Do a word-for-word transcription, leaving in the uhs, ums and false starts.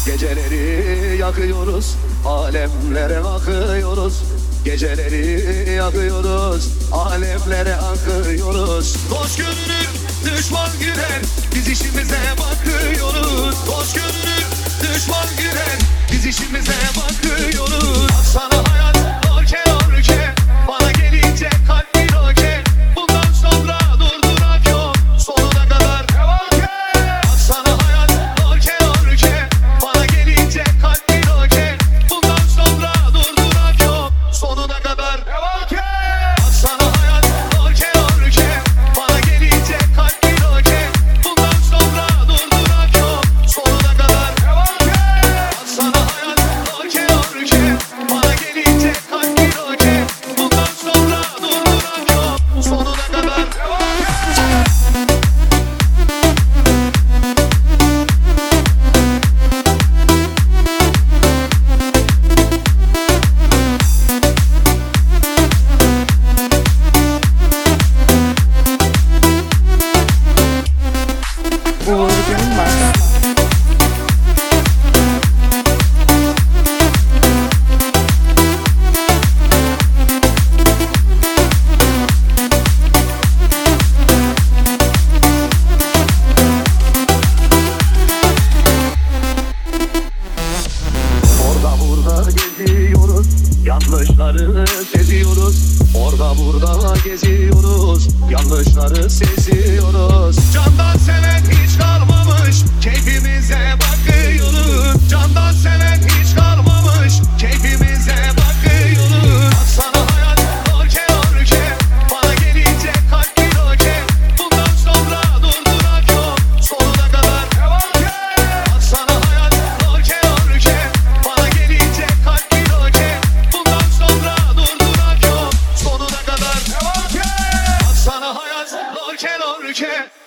Geceleri yakıyoruz, alemlere akıyoruz. Geceleri yakıyoruz, alemlere akıyoruz. Dost görünür, düşman güler, biz işimize bakıyoruz. Dost görünür, düşman güler, biz işimize bakıyoruz. Sana hayat orke orke, bana gelince kalp bir roke. Bundan sonra durdurak yok, sonuna kadar devam ke. Sana hayat orke orke, bana gelince kalp bir roke. Bundan sonra durdurak yok, sonuna kadar devam ke. Sana hayat orke orke, bana gelince kalp bir roke. Bundan sonra durdurak yok, sonuna kadar devam ke. Sana hayat orke orke, bana gelince kalp bir roke. Bundan sonra durdurak yok, sonuna kadar devam ke. Vurgun var. Orada burada geziyoruz, yanlışları seziyoruz. Orada burada geziyoruz, yanlışları seziyoruz. Candan seven hiç kalmamış, keyfimize bakıyoruz. Candan seven hiç kalmamış, keyfimize bakıyoruz. Sana hayat orke orke, bana gelince kalp bir roke. Bundan sonra durdurak yok, sonuna kadar devam ke. Sana hayat orke orke, bana gelince kalp bir roke. Bundan sonra durdurak yok, sonuna kadar devam ke. Sana hayat orke orke.